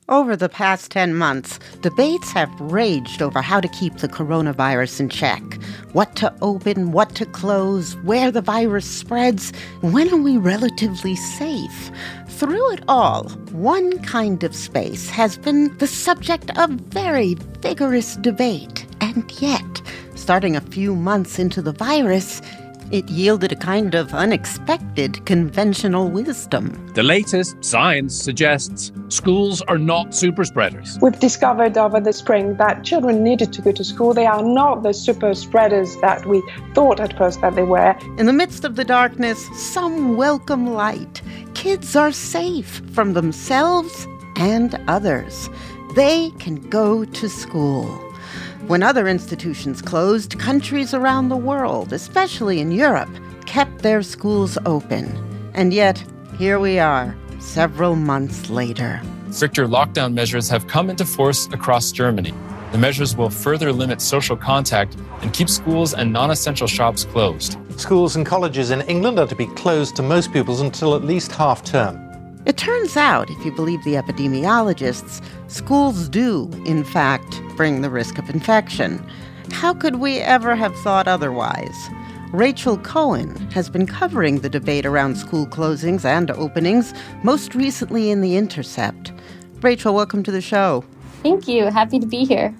Over the past 10 months, debates have raged over how to keep the coronavirus in check. What to open, what to close, where the virus spreads, when are we relatively safe? Through it all, one kind of space has been the subject of very vigorous debate. And yet, starting a few months into the virus, it yielded a kind of unexpected conventional wisdom. The latest science suggests schools are not super spreaders. We've discovered over the spring that children needed to go to school. They are not the super spreaders that we thought at first that they were. In the midst of the darkness, some welcome light. Kids are safe from themselves and others. They can go to school. When other institutions closed, countries around the world, especially in Europe, kept their schools open. And yet, here we are, several months later. Stricter lockdown measures have come into force across Germany. The measures will further limit social contact and keep schools and non-essential shops closed. Schools and colleges in England are to be closed to most pupils until at least half-term. It turns out, if you believe the epidemiologists, schools do, in fact, bring the risk of infection. How could we ever have thought otherwise? Rachel Cohen has been covering the debate around school closings and openings, most recently in The Intercept. Rachel, welcome to the show. Thank you. Happy to be here.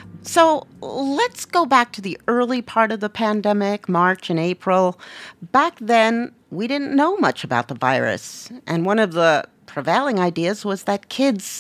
So let's go back to the early part of the pandemic, March and April. Back then, we didn't know much about the virus. And one of the prevailing ideas was that kids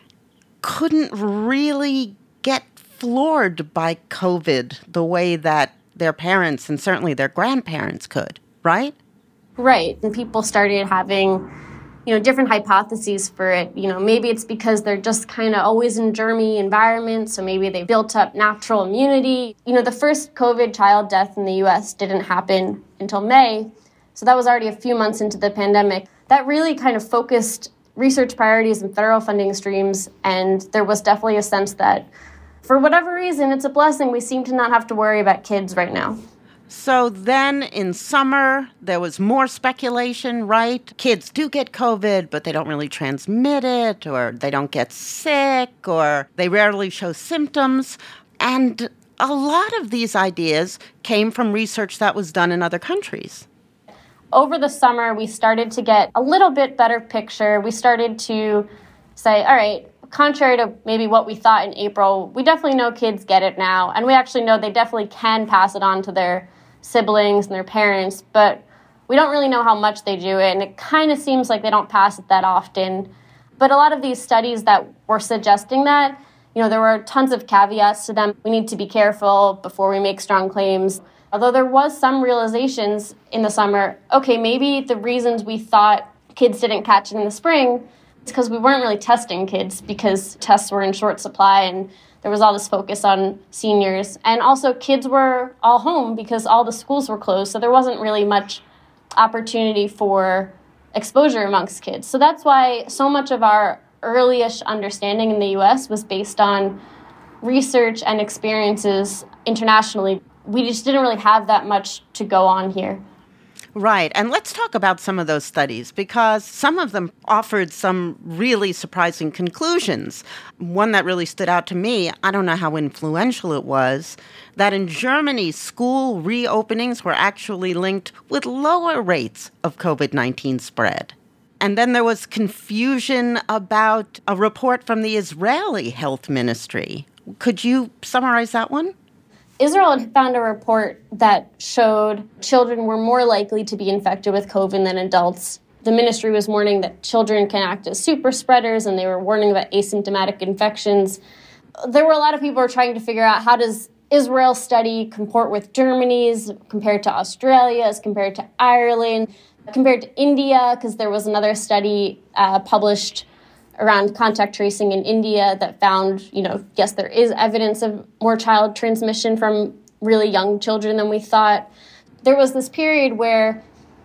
couldn't really get floored by COVID the way that their parents and certainly their grandparents could, right? Right. And people started having, different hypotheses for it. Maybe it's because they're just kind of always in germy environments, so maybe they built up natural immunity. The first COVID child death in the U.S. didn't happen until May, so that was already a few months into the pandemic. That really kind of focused research priorities and federal funding streams, and there was definitely a sense that, for whatever reason, it's a blessing. We seem to not have to worry about kids right now. So then in summer, there was more speculation, right? Kids do get COVID, but they don't really transmit it, or they don't get sick, or they rarely show symptoms. And a lot of these ideas came from research that was done in other countries. Over the summer, we started to get a little bit better picture. We started to say, all right, contrary to maybe what we thought in April, we definitely know kids get it now. And we actually know they definitely can pass it on to their siblings and their parents, but we don't really know how much they do it, and it kind of seems like they don't pass it that often. But a lot of these studies that were suggesting that, there were tons of caveats to them. We need to be careful before we make strong claims. Although there was some realizations in the summer, okay, maybe the reasons we thought kids didn't catch it in the spring is because we weren't really testing kids because tests were in short supply and there was all this focus on seniors. And also kids were all home because all the schools were closed, so there wasn't really much opportunity for exposure amongst kids. So that's why so much of our early-ish understanding in the U.S. was based on research and experiences internationally. We just didn't really have that much to go on here. Right. And let's talk about some of those studies because some of them offered some really surprising conclusions. One that really stood out to me, I don't know how influential it was, that in Germany, school reopenings were actually linked with lower rates of COVID-19 spread. And then there was confusion about a report from the Israeli health ministry. Could you summarize that one? Israel had found a report that showed children were more likely to be infected with COVID than adults. The ministry was warning that children can act as super spreaders, and they were warning about asymptomatic infections. There were a lot of people who were trying to figure out how does Israel's study comport with Germany's, compared to Australia's, compared to Ireland, compared to India, because there was another study published around contact tracing in India that found, yes, there is evidence of more child transmission from really young children than we thought. There was this period where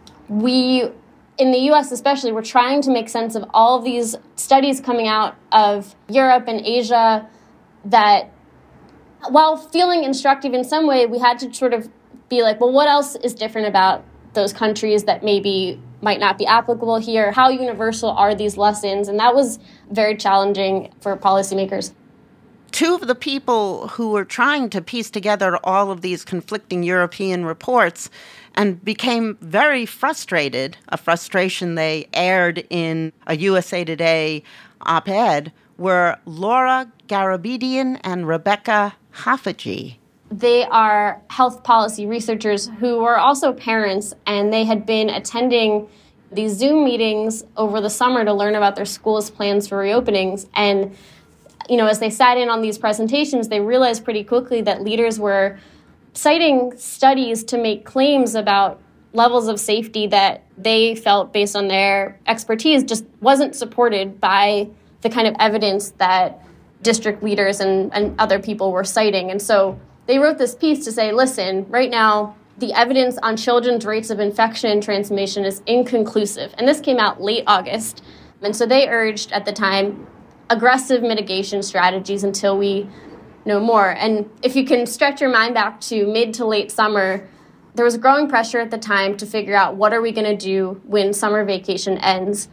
we, in the U.S. especially, were trying to make sense of all of these studies coming out of Europe and Asia that, while feeling instructive in some way, we had to sort of be like, well, what else is different about those countries that maybe might not be applicable here. How universal are these lessons? And that was very challenging for policymakers. Two of the people who were trying to piece together all of these conflicting European reports and became very frustrated, a frustration they aired in a USA Today op-ed, were Laura Garabedian and Rebecca Haffajee. They are health policy researchers who were also parents, and they had been attending these Zoom meetings over the summer to learn about their school's plans for reopenings. And, as they sat in on these presentations, they realized pretty quickly that leaders were citing studies to make claims about levels of safety that they felt, based on their expertise, just wasn't supported by the kind of evidence that district leaders and other people were citing. And so they wrote this piece to say, listen, right now, the evidence on children's rates of infection and transmission is inconclusive. And this came out late August. And so they urged at the time aggressive mitigation strategies until we know more. And if you can stretch your mind back to mid to late summer, there was growing pressure at the time to figure out what are we going to do when summer vacation ends.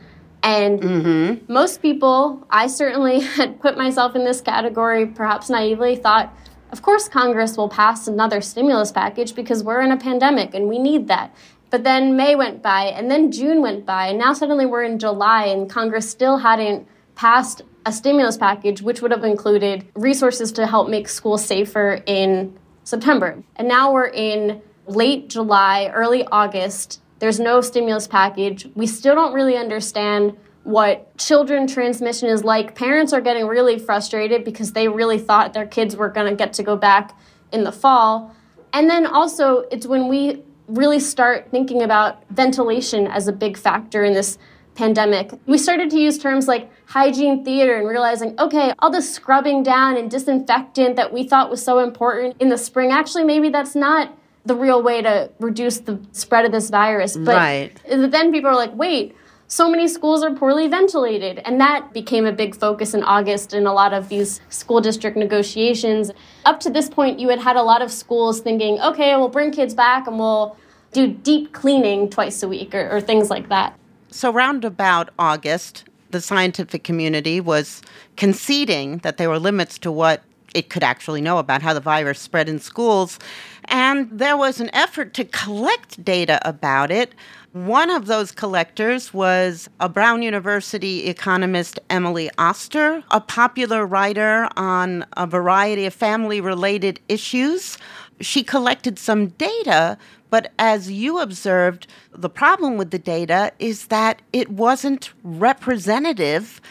And most people, I certainly had put myself in this category, perhaps naively, thought, of course Congress will pass another stimulus package because we're in a pandemic and we need that. But then May went by, and then June went by, and now suddenly we're in July, and Congress still hadn't passed a stimulus package, which would have included resources to help make schools safer in September. And now we're in late July, early August. There's no stimulus package. We still don't really understand what children transmission is like. Parents are getting really frustrated because they really thought their kids were going to get to go back in the fall. And then also, it's when we really start thinking about ventilation as a big factor in this pandemic. We started to use terms like hygiene theater and realizing, okay, all the scrubbing down and disinfectant that we thought was so important in the spring, actually, maybe that's not the real way to reduce the spread of this virus. But then people are like, wait, so many schools are poorly ventilated. And that became a big focus in August in a lot of these school district negotiations. Up to this point, you had a lot of schools thinking, okay, we'll bring kids back and we'll do deep cleaning twice a week or things like that. So round about August, the scientific community was conceding that there were limits to what it could actually know about how the virus spread in schools. And there was an effort to collect data about it. One of those collectors was a Brown University economist, Emily Oster, a popular writer on a variety of family-related issues. She collected some data, but as you observed, the problem with the data is that it wasn't representative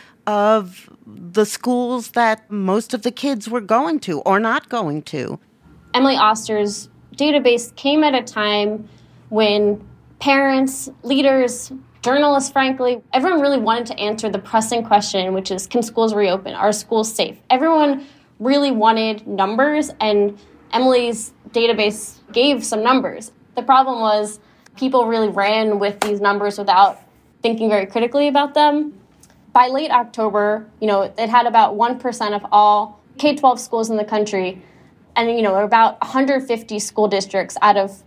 of the schools that most of the kids were going to or not going to. Emily Oster's database came at a time when parents, leaders, journalists, frankly, everyone really wanted to answer the pressing question, which is, can schools reopen? Are schools safe? Everyone really wanted numbers, and Emily's database gave some numbers. The problem was people really ran with these numbers without thinking very critically about them. By late October, it had about 1% of all K-12 schools in the country, and, about 150 school districts out of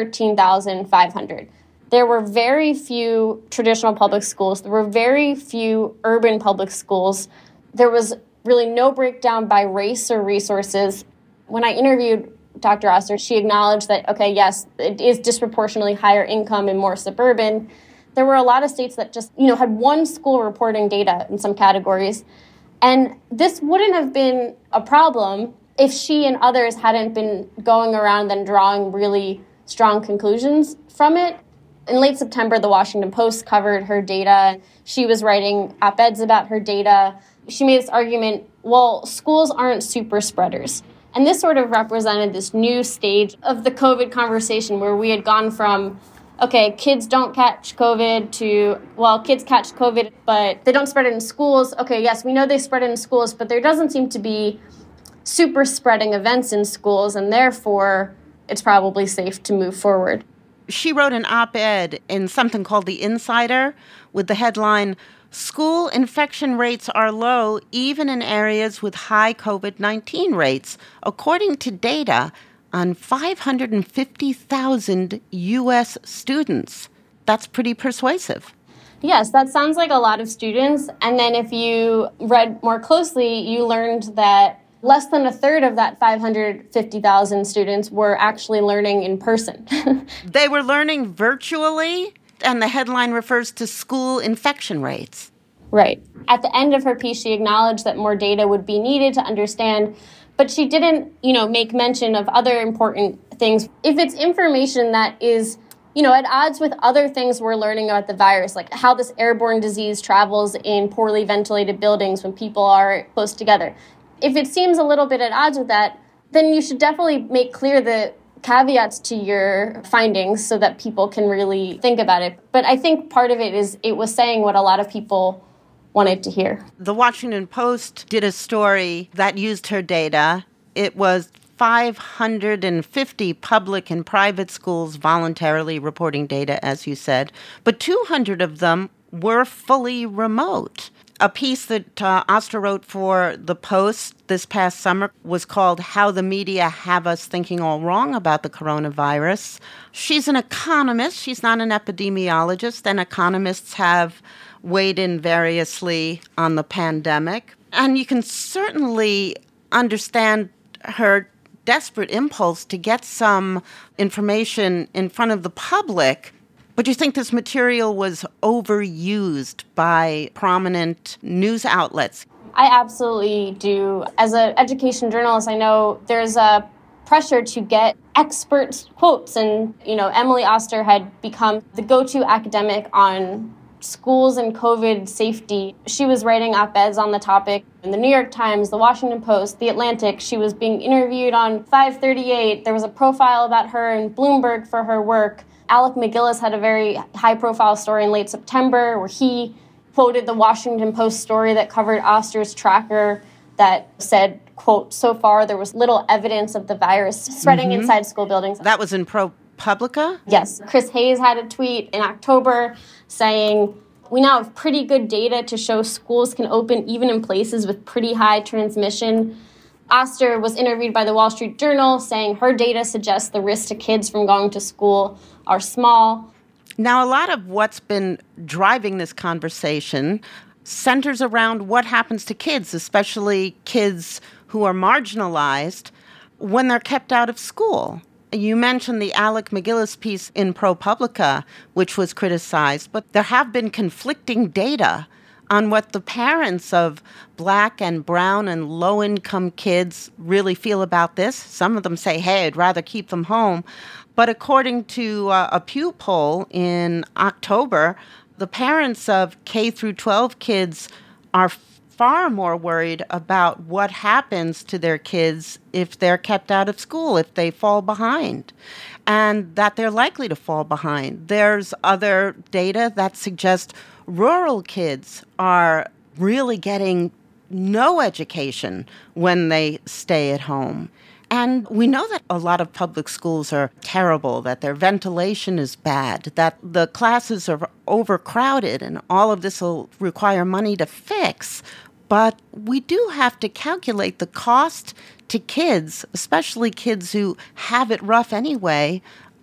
13,500. There were very few traditional public schools. There were very few urban public schools. There was really no breakdown by race or resources. When I interviewed Dr. Oster, she acknowledged that, okay, yes, it is disproportionately higher income and more suburban. There were a lot of states that just, had one school reporting data in some categories. And this wouldn't have been a problem if she and others hadn't been going around and drawing really strong conclusions from it. In late September, the Washington Post covered her data. She was writing op-eds about her data. She made this argument, well, schools aren't super spreaders. And this sort of represented this new stage of the COVID conversation where we had gone from, okay, kids don't catch COVID to, well, kids catch COVID, but they don't spread it in schools. Okay, yes, we know they spread it in schools, but there doesn't seem to be super spreading events in schools, and therefore it's probably safe to move forward. She wrote an op-ed in something called The Insider with the headline, "School infection rates are low even in areas with high COVID-19 rates, according to data on 550,000 U.S. students." that's pretty persuasive. Yes, that sounds like a lot of students. And then if you read more closely, you learned that less than a third of that 550,000 students were actually learning in person. They were learning virtually, and the headline refers to school infection rates. Right. At the end of her piece, she acknowledged that more data would be needed to understand, but she didn't, make mention of other important things. If it's information that is, at odds with other things we're learning about the virus, like how this airborne disease travels in poorly ventilated buildings when people are close together. If it seems a little bit at odds with that, then you should definitely make clear the caveats to your findings so that people can really think about it. But I think part of it is it was saying what a lot of people wanted to hear. The Washington Post did a story that used her data. It was 550 public and private schools voluntarily reporting data, as you said, but 200 of them were fully remote. A piece that Asta wrote for the Post this past summer was called How the Media Have Us Thinking All Wrong About the Coronavirus. She's an economist. She's not an epidemiologist, and economists have weighed in variously on the pandemic. And you can certainly understand her desperate impulse to get some information in front of the public. But you think this material was overused by prominent news outlets? I absolutely do. As an education journalist, I know there's a pressure to get expert quotes. And, Emily Oster had become the go-to academic on schools and COVID safety. She was writing op-eds on the topic in the New York Times, the Washington Post, the Atlantic. She was being interviewed on 538. There was a profile about her in Bloomberg for her work. Alec McGillis had a very high-profile story in late September where he quoted the Washington Post story that covered Oster's tracker that said, quote, so far there was little evidence of the virus spreading inside school buildings. That was in ProPublica? Yes. Chris Hayes had a tweet in October saying, we now have pretty good data to show schools can open even in places with pretty high transmission. Oster was interviewed by the Wall Street Journal saying her data suggests the risks to kids from going to school are small. Now, a lot of what's been driving this conversation centers around what happens to kids, especially kids who are marginalized when they're kept out of school. You mentioned the Alec McGillis piece in ProPublica, which was criticized, but there have been conflicting data on what the parents of Black and brown and low-income kids really feel about this. Some of them say, hey, I'd rather keep them home. But according to a Pew poll in October, the parents of K through 12 kids are far more worried about what happens to their kids if they're kept out of school, if they fall behind, and that they're likely to fall behind. There's other data that suggests rural kids are really getting no education when they stay at home. And we know that a lot of public schools are terrible, that their ventilation is bad, that the classes are overcrowded, and all of this will require money to fix. But we do have to calculate the cost to kids, especially kids who have it rough anyway,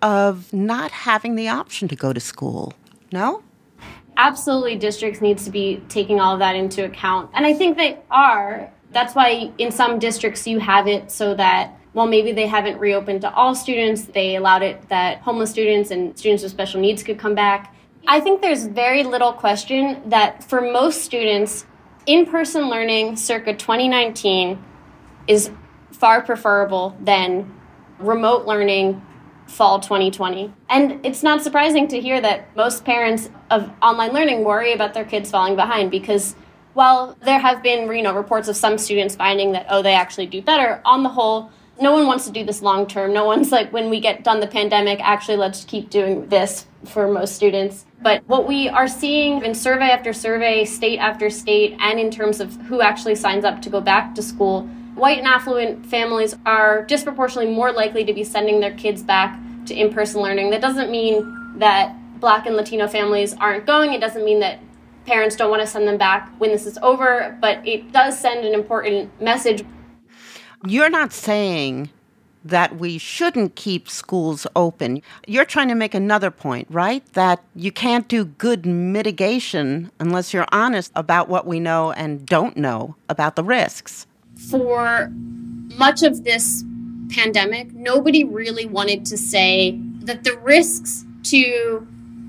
of not having the option to go to school. No? Absolutely, districts need to be taking all of that into account. And I think they are. That's why in some districts you have it so that, well, maybe they haven't reopened to all students. They allowed it that homeless students and students with special needs could come back. I think there's very little question that for most students, in-person learning circa 2019 is far preferable than remote learning fall 2020. And it's not surprising to hear that most parents of online learning worry about their kids falling behind because while there have been, reports of some students finding that, they actually do better, on the whole, no one wants to do this long term. No one's like, when we get done the pandemic, actually, let's keep doing this for most students. But what we are seeing in survey after survey, state after state, and in terms of who actually signs up to go back to school, white and affluent families are disproportionately more likely to be sending their kids back to in-person learning. That doesn't mean that Black and Latino families aren't going. It doesn't mean that parents don't want to send them back when this is over, but it does send an important message. You're not saying that we shouldn't keep schools open. You're trying to make another point, right? That you can't do good mitigation unless you're honest about what we know and don't know about the risks. For much of this pandemic, nobody really wanted to say that the risks to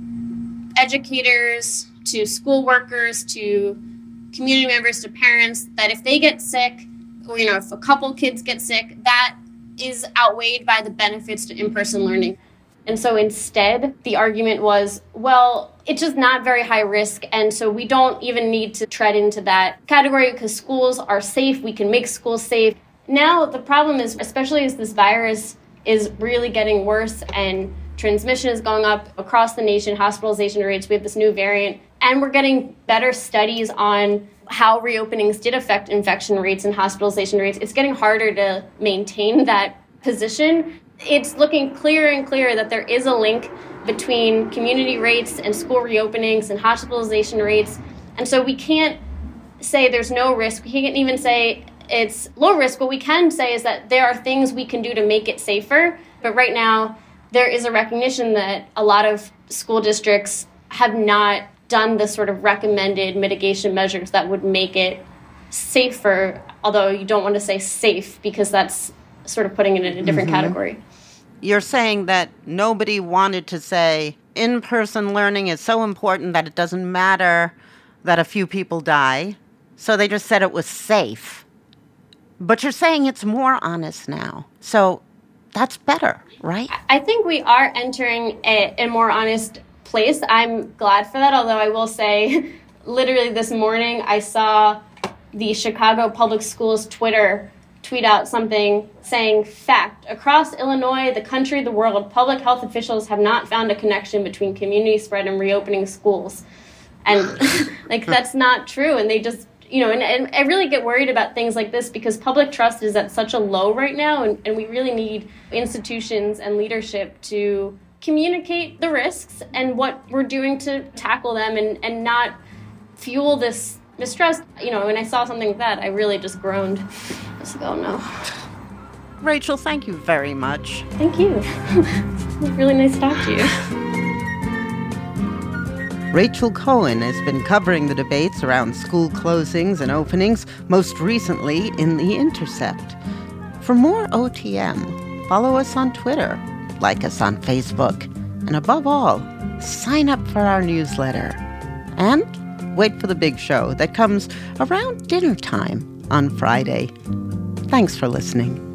educators, to school workers, to community members, to parents, that if they get sick, or, if a couple kids get sick, that is outweighed by the benefits to in-person learning. And so instead, the argument was, well, it's just not very high risk, and so we don't even need to tread into that category because schools are safe. We can make schools safe. Now, the problem is, especially as this virus is really getting worse and transmission is going up across the nation, hospitalization rates, we have this new variant, and we're getting better studies on how reopenings did affect infection rates and hospitalization rates. It's getting harder to maintain that position. It's looking clearer and clearer that there is a link between community rates and school reopenings and hospitalization rates. And so we can't say there's no risk. We can't even say it's low risk. What we can say is that there are things we can do to make it safer. But right now, there is a recognition that a lot of school districts have not done the sort of recommended mitigation measures that would make it safer, although you don't want to say safe because that's sort of putting it in a different category. You're saying that nobody wanted to say in-person learning is so important that it doesn't matter that a few people die, so they just said it was safe. But you're saying it's more honest now, so that's better, right? I think we are entering a more honest place. I'm glad for that, although I will say, literally this morning, I saw the Chicago Public Schools Twitter tweet out something saying, fact, across Illinois, the country, the world, public health officials have not found a connection between community spread and reopening schools. And that's not true. And they just, and I really get worried about things like this because public trust is at such a low right now. And we really need institutions and leadership to communicate the risks and what we're doing to tackle them and not fuel this mistrust. When I saw something like that, I really just groaned. I was like, oh no. Rachel, thank you very much. Thank you. It was really nice to talk to you. Rachel Cohen has been covering the debates around school closings and openings, most recently in The Intercept. For more OTM, follow us on Twitter, like us on Facebook, and above all, sign up for our newsletter. And wait for the big show that comes around dinner time on Friday. Thanks for listening.